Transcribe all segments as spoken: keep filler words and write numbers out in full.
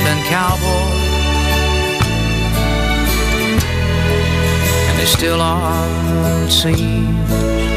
been cowboys, and they still are, it seems.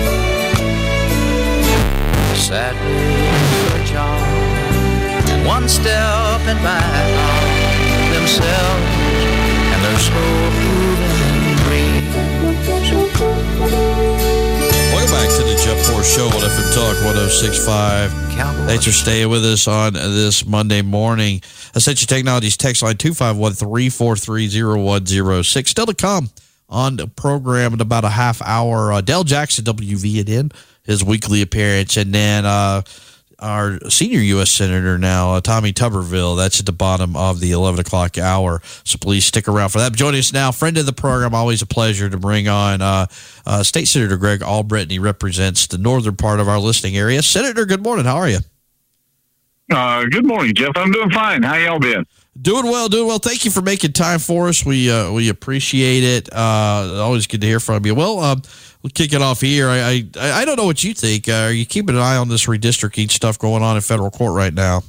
Sadly for John, and one step and back on themselves and their slow moving dreams. Welcome back to the Jeff Force Show on F M Talk one oh six point five. Thanks for staying with us on this Monday morning. Essential Technologies text line two five one, three four three, zero one zero six. Still to come on the program in about a half hour. Uh, Dale Jackson, W V it in, his weekly appearance. And then uh, our senior U S Senator now, uh, Tommy Tuberville. That's at the bottom of the eleven o'clock hour. So please stick around for that. Joining us now, friend of the program, always a pleasure to bring on uh, uh, State Senator Greg Albritton. He represents the northern part of our listening area. Senator, good morning. How are you? Uh, good morning, Jeff. I'm doing fine. How y'all been? Doing well, doing well. Thank you for making time for us. We uh, we appreciate it. Uh, always good to hear from you. Well, um, we'll kick it off here. I I, I don't know what you think. Uh, are you keeping an eye on this redistricting stuff going on in federal court right now?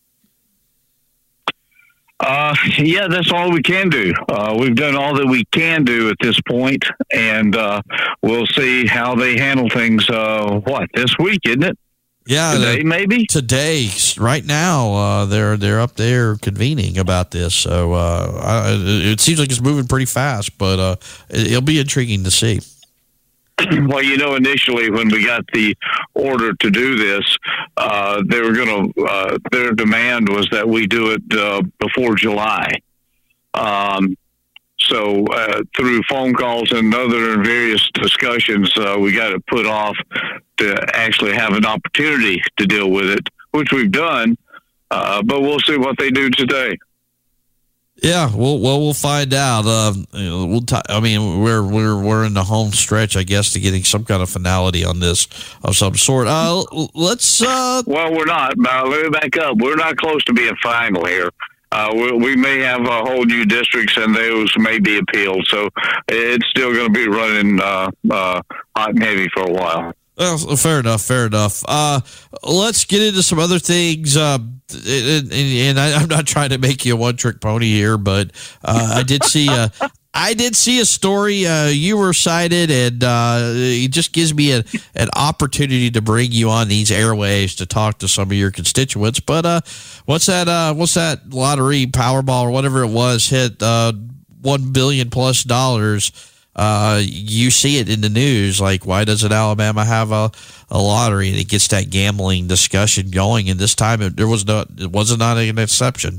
Uh, yeah, that's all we can do. Uh, we've done all that we can do at this point, and uh, we'll see how they handle things. Uh, what, this week, isn't it? Yeah, today the, maybe today. Right now, uh, they're they're up there convening about this. So uh, I, it seems like it's moving pretty fast, but uh, it, it'll be intriguing to see. Well, you know, initially when we got the order to do this, uh, they were going to. Uh, their demand was that we do it uh, before July. Um, So uh, through phone calls and other various discussions, uh, we got it put off to actually have an opportunity to deal with it, which we've done. Uh, but we'll see what they do today. Yeah, well, well, we'll find out. Uh, you know, we'll. T- I mean, we're we're we're in the home stretch, I guess, to getting some kind of finality on this of some sort. Uh, let's. Uh, well, we're not. Uh, let me back up. We're not close to being final here. Uh, we, we may have a whole new districts, and those may be appealed. So it's still going to be running uh, uh, hot and heavy for a while. Well, fair enough, fair enough. Uh, let's get into some other things. Uh, and, and I, I'm not trying to make you a one-trick pony here, but uh, I did see a, I did see a story. Uh, you were cited, and uh, it just gives me a, an opportunity to bring you on these airwaves to talk to some of your constituents. But uh, what's that? Uh, what's that lottery, Powerball, or whatever it was, hit uh, one billion plus dollars. Uh, you see it in the news. Like, why doesn't Alabama have a, a lottery? And it gets that gambling discussion going. And this time, it, there was no, it wasn't not an exception.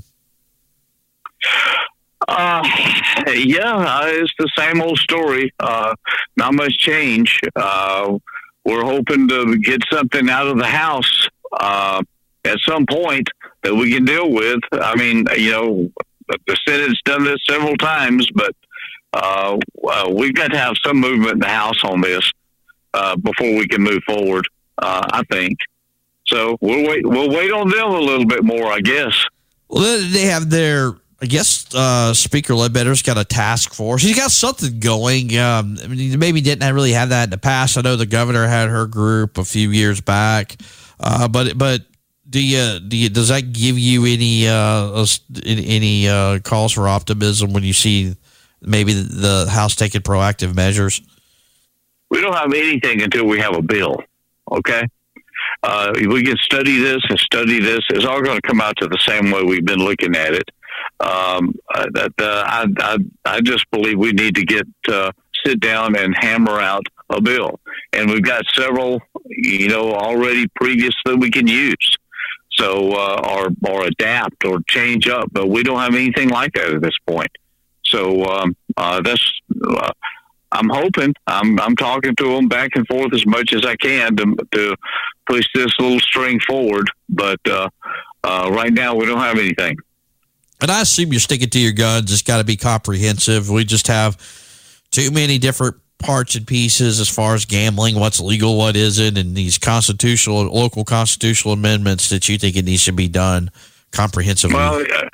Uh, yeah, uh, it's the same old story. Uh, not much change. Uh, we're hoping to get something out of the House uh, at some point that we can deal with. I mean, you know, the Senate's done this several times, but uh, uh, we've got to have some movement in the House on this uh, before we can move forward, uh, I think. So we'll wait. We'll wait on them a little bit more, I guess. Well, they have their. I guess uh, Speaker Ledbetter's got a task force. He's got something going. Um, I mean, he maybe didn't really have that in the past. I know the governor had her group a few years back, uh, but but do you do you, does that give you any uh, any uh, cause for optimism when you see maybe the House taking proactive measures? We don't have anything until we have a bill. Okay. Uh, we can study this and study this. It's all going to come out to the same way we've been looking at it. Um, uh, that uh, I, I I just believe we need to get uh, sit down and hammer out a bill, and we've got several, you know, already previous that we can use. So uh, or or adapt or change up, but we don't have anything like that at this point. So um, uh, that's. Uh, I'm hoping. I'm I'm talking to them back and forth as much as I can to to push this little string forward. But uh, uh, right now we don't have anything. And I assume you're sticking to your guns. It's got to be comprehensive. We just have too many different parts and pieces as far as gambling, what's legal, what isn't, and these constitutional, local constitutional amendments that you think it needs to be done comprehensively. Well, uh,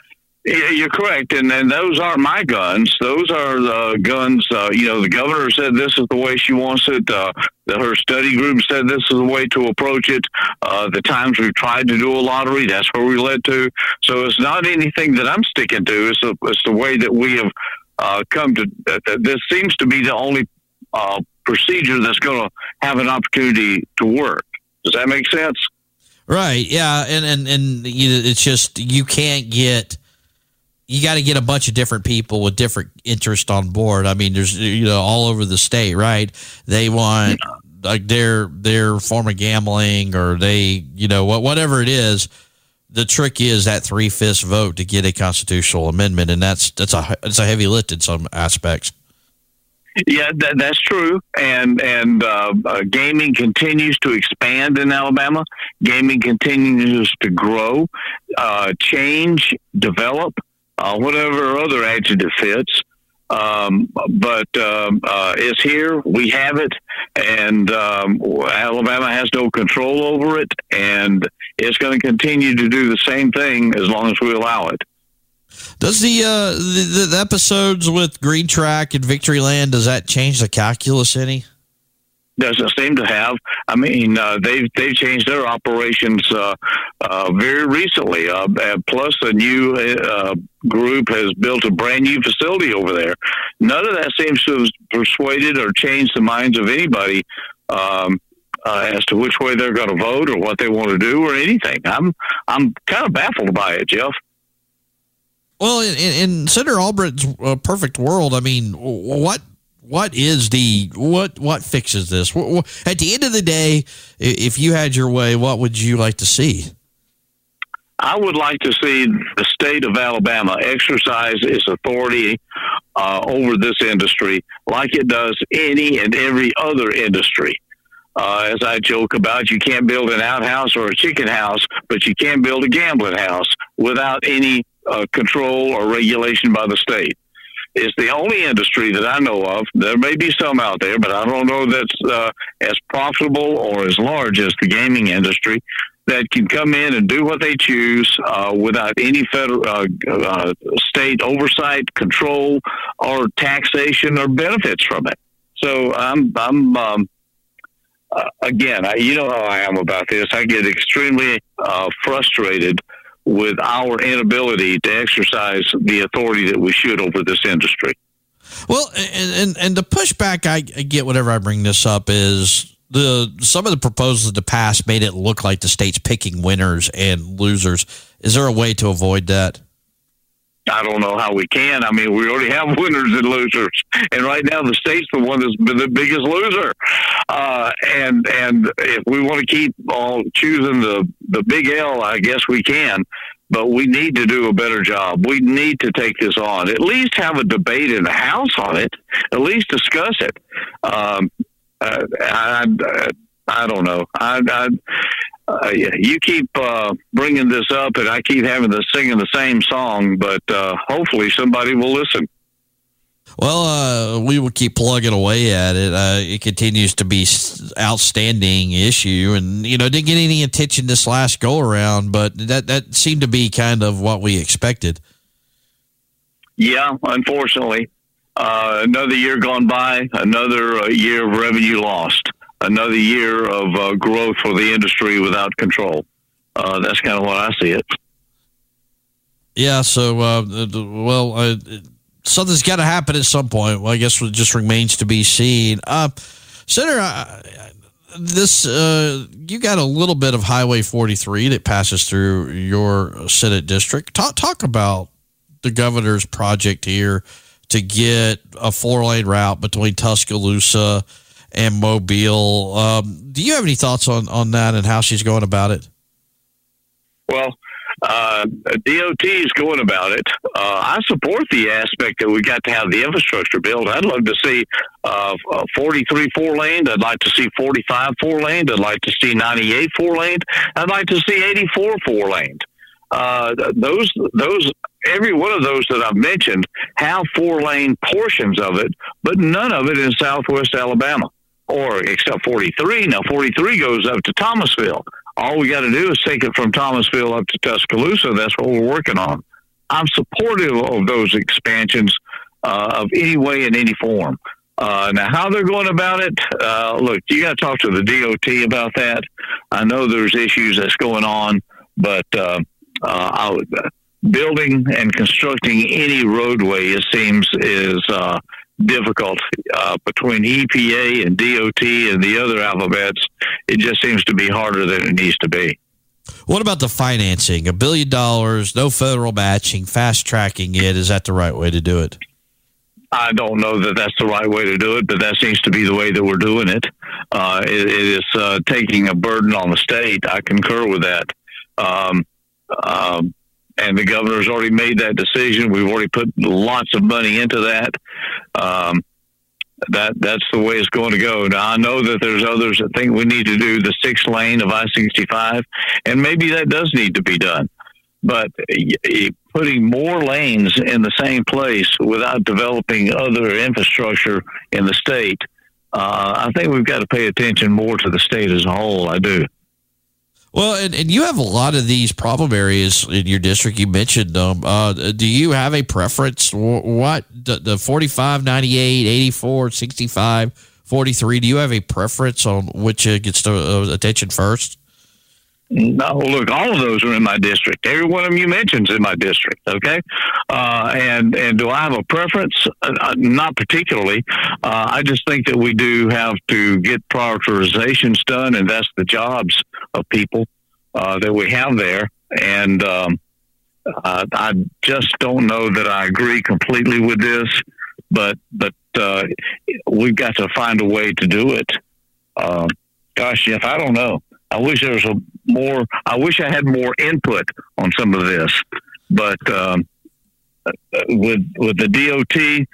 Yeah, you're correct, and and those aren't my guns. Those are the guns. Uh, you know, the governor said this is the way she wants it. Uh, the, her study group said this is the way to approach it. Uh, the times we've tried to do a lottery, that's where we led to. So it's not anything that I'm sticking to. It's the, it's the way that we have uh, come to. Uh, this seems to be the only uh, procedure that's going to have an opportunity to work. Does that make sense? Right. Yeah. And and and you know, it's just you can't get. You got to get a bunch of different people with different interests on board. I mean, there's, you know, all over the state, right? They want like their, their form of gambling or they, you know, whatever it is. The trick is that three fifths vote to get a constitutional amendment. And that's, that's a, it's a heavy lift in some aspects. Yeah, that, that's true. And, and, uh, uh, gaming continues to expand in Alabama. Gaming continues to grow, uh, change, develop. Uh, whatever other adjective fits, um, but um, uh, it's here. We have it, and um, Alabama has no control over it, and it's going to continue to do the same thing as long as we allow it. Does the, uh, the the episodes with Green Track and Victory Land, does that change the calculus any? Doesn't seem to have. I mean, uh, they've they've changed their operations uh, uh, very recently. Uh, plus, a new uh, group has built a brand new facility over there. None of that seems to have persuaded or changed the minds of anybody um, uh, as to which way they're going to vote or what they want to do or anything. I'm I'm kind of baffled by it, Jeff. Well, in, in Senator Albright's uh, perfect world, I mean, what? What is the what what fixes this? At the end of the day, if you had your way, what would you like to see? I would like to see the state of Alabama exercise its authority uh, over this industry like it does any and every other industry. Uh, as I joke about, you can't build an outhouse or a chicken house, but you can build a gambling house without any uh, control or regulation by the state. It's the only industry that I know of. There may be some out there, but I don't know that's uh, as profitable or as large as the gaming industry that can come in and do what they choose uh, without any federal, uh, uh, state oversight, control, or taxation or benefits from it. So I'm, I'm um, uh, again, I, you know how I am about this. I get extremely uh, frustrated with our inability to exercise the authority that we should over this industry. Well, and and, and the pushback I, I get whenever I bring this up is the some of the proposals in the past made it look like the state's picking winners and losers. Is there a way to avoid that? I don't know how we can. I mean, we already have winners and losers, and right now the state's the one that's been the biggest loser. Uh, and and if we want to keep all choosing the the big L, I guess we can. But we need to do a better job. We need to take this on. At least have a debate in the House on it. At least discuss it. Um, uh, I, I I don't know. I. I Uh, you keep uh, bringing this up, and I keep having to singing the same song, but uh, hopefully somebody will listen. Well, uh, we will keep plugging away at it. Uh, it continues to be outstanding issue, and you know didn't get any attention this last go around, but that that seemed to be kind of what we expected. Yeah, unfortunately, uh, another year gone by, another uh, year of revenue lost. Another year of uh, growth for the industry without control. Uh, that's kind of what I see it. Yeah, so, uh, well, uh, something's got to happen at some point. Well, I guess it just remains to be seen. Uh, Senator, uh, this, uh, you got a little bit of Highway forty-three that passes through your Senate district. Talk, talk about the governor's project here to get a four-lane route between Tuscaloosa and Mobile. Um, do you have any thoughts on, on that and how she's going about it? Well, uh, D O T is going about it. Uh, I support the aspect that we got to have the infrastructure built. I'd love to see uh, forty-three four-laned. I'd like to see forty-five four-laned. I'd like to see ninety-eight four-laned. I'd like to see eighty-four four-laned. Uh, those, those, every one of those that I've mentioned have four-lane portions of it, but none of it in Southwest Alabama. Or except forty-three. Now forty-three goes up to Thomasville. All we got to do is take it from Thomasville up to Tuscaloosa. That's what we're working on. I'm supportive of those expansions uh, of any way in any form. Uh, now, how they're going about it, uh, look, you got to talk to the D O T about that. I know there's issues that's going on, but uh, uh, I would, uh, building and constructing any roadway, it seems, is uh, difficult uh, between E P A and D O T and the other alphabets. It just seems to be harder than it needs to be. What about the financing? A billion dollars, no federal matching, fast tracking it. Is that the right way to do it? I don't know that that's the right way to do it, but that seems to be the way that we're doing it. Uh, it, it is uh, taking a burden on the state. I concur with that. Um, um, and the governor's already made that decision. We've already put lots of money into that. Um, that that's the way it's going to go. Now, I know that there's others that think we need to do the sixth lane of I sixty-five, and maybe that does need to be done. But putting more lanes in the same place without developing other infrastructure in the state, uh, I think we've got to pay attention more to the state as a whole. I do. Well, and, and you have a lot of these problem areas in your district. You mentioned them. Uh, do you have a preference? What the, the forty-five, ninety-eight, eighty-four, sixty-five, forty-three? Do you have a preference on which uh, gets the uh, attention first? No, look, all of those are in my district. Every one of them you mentioned is in my district, okay? Uh, and, and do I have a preference? Uh, not particularly. Uh, I just think that we do have to get prioritizations done, and that's the jobs of people uh, that we have there. And um, uh, I just don't know that I agree completely with this, but, but uh, we've got to find a way to do it. Uh, gosh, Jeff, I don't know. I wish there was a more, I wish I had more input on some of this, but um, with with the D O T,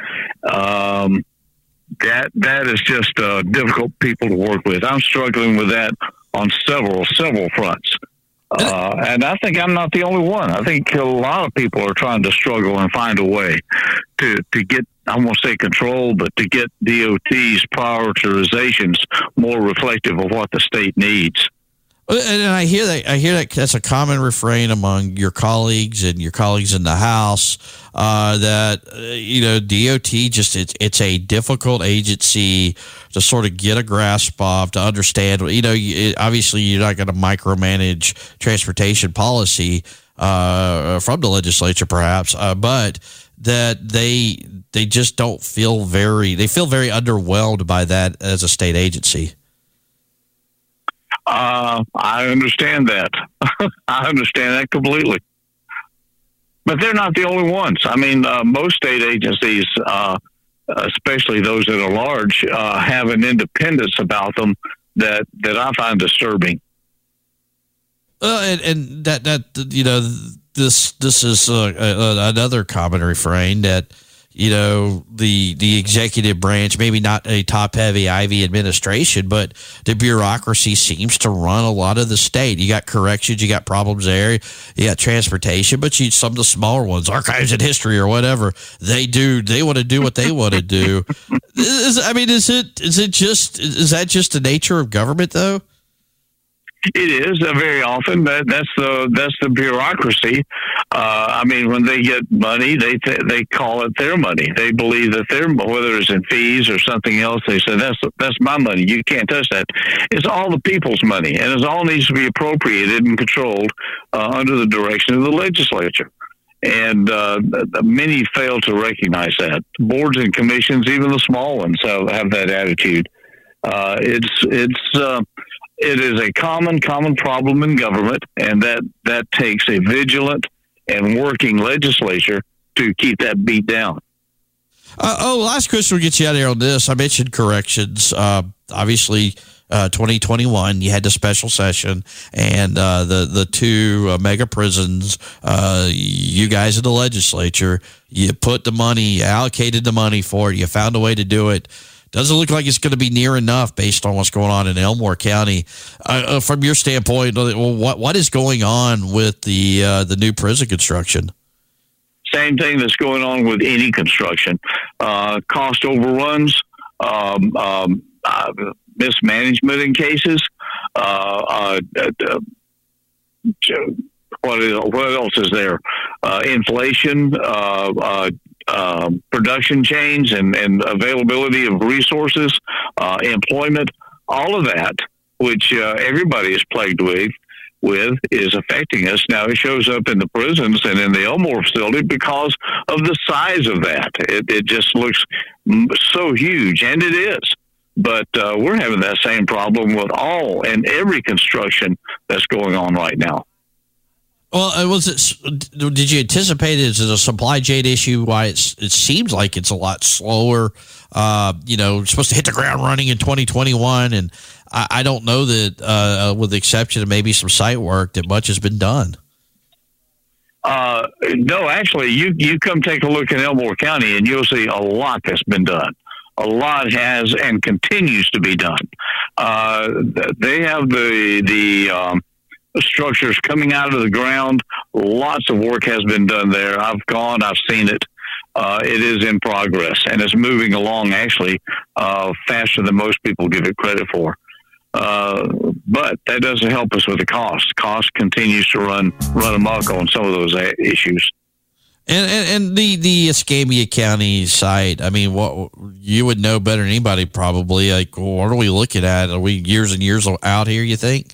um, that that is just uh, difficult people to work with. I'm struggling with that on several several fronts, uh, and I think I'm not the only one. I think a lot of people are trying to struggle and find a way to to get, I won't say control, but to get D O T's prioritizations more reflective of what the state needs. And I hear that. I hear that that's a common refrain among your colleagues and your colleagues in the House. Uh, that uh, you know, D O T just it's it's a difficult agency to sort of get a grasp of, to understand. You know, it, obviously you're not going to micromanage transportation policy uh, from the legislature, perhaps, uh, but that they they just don't feel very. They feel very underwhelmed by that as a state agency. Uh, I understand that. I understand that completely. But they're not the only ones. I mean, uh, most state agencies, uh, especially those that are large, uh, have an independence about them that, that I find disturbing. Uh, and, and that, that, you know, this, this is uh, uh, another common refrain that, you know, the the executive branch, maybe not a top-heavy Ivy administration, but the bureaucracy seems to run a lot of the state. You got corrections, you got problems there, you got transportation, but you some of the smaller ones, archives and history or whatever, they do. They want to do what they want to do. Is, I mean, is it is it just is that just the nature of government, though? It is uh, very often that that's the that's the bureaucracy. Uh, I mean, when they get money, they th- they call it their money. They believe that their, whether it's in fees or something else, they say that's that's my money. You can't touch that. It's all the people's money, and it all needs to be appropriated and controlled uh, under the direction of the legislature. And uh, many fail to recognize that. Boards and commissions, even the small ones, have, have that attitude. Uh, it's it's. Uh, It is a common, common problem in government, and that, that takes a vigilant and working legislature to keep that beat down. Uh, oh, last question we'll get you out of here on this. I mentioned corrections. Uh, obviously, uh, twenty twenty-one, you had the special session, and uh, the, the two uh, mega prisons, uh, you guys in the legislature, you put the money, allocated the money for it, you found a way to do it. Doesn't look like it's going to be near enough based on what's going on in Elmore County. Uh, uh, from your standpoint, what what is going on with the uh, the new prison construction? Same thing that's going on with any construction. Uh, cost overruns, um, um, uh, mismanagement in cases. Uh, uh, uh, what, is, what else is there? uh, inflation, uh, uh, uh, production chains, and, and availability of resources, uh, employment, all of that, which uh, everybody is plagued with, with, is affecting us. Now, it shows up in the prisons and in the Elmore facility because of the size of that. It, it just looks so huge, and it is. But uh, we're having that same problem with all and every construction that's going on right now. Well, was it? Did you anticipate it as a supply chain issue? Why it's, it seems like it's a lot slower. Uh, you know, it's supposed to hit the ground running in twenty twenty-one, and I, I don't know that, uh, with the exception of maybe some site work, that much has been done. Uh, no, actually, you you come take a look in Elmore County, and you'll see a lot that's been done. A lot has and continues to be done. Uh, they have the the um, structures coming out of the ground. Lots of work has been done there. I've gone, I've seen it. Uh, it is in progress, and it's moving along actually uh, faster than most people give it credit for. Uh, but that doesn't help us with the cost. Cost continues to run run amok on some of those issues. And, and and the the Escambia County site, I mean, what you would know better than anybody probably. Like, what are we looking at? Are we years and years out here, you think?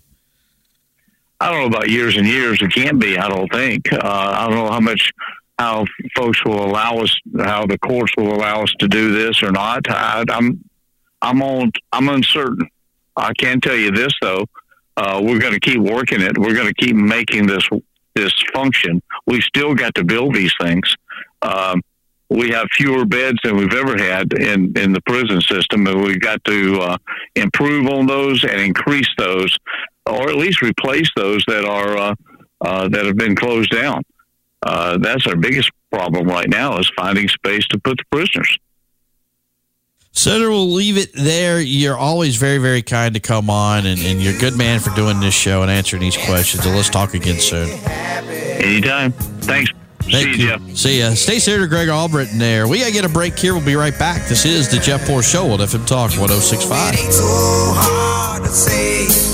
I don't know about years and years. It can't be, I don't think. Uh, I don't know how much, how folks will allow us, how the courts will allow us to do this or not. I, I'm, I'm on, I'm uncertain. I can tell you this though. Uh, we're going to keep working it. We're going to keep making this, this function. We still got to build these things. Um, we have fewer beds than we've ever had in, in the prison system, and we've got to uh, improve on those and increase those, or at least replace those that are uh, uh, that have been closed down. Uh, that's our biggest problem right now, is finding space to put the prisoners. Senator, we'll leave it there. You're always very, very kind to come on, and, and you're a good man for doing this show and answering these questions. So let's talk again soon. Anytime. Thanks. Thank See you, you. Jeff. See ya. Stay Senator Greg Albritton there. We got to get a break here. We'll be right back. This is the Jeff Poor Show on F M Talk one oh six point five. It ain't so hard to say.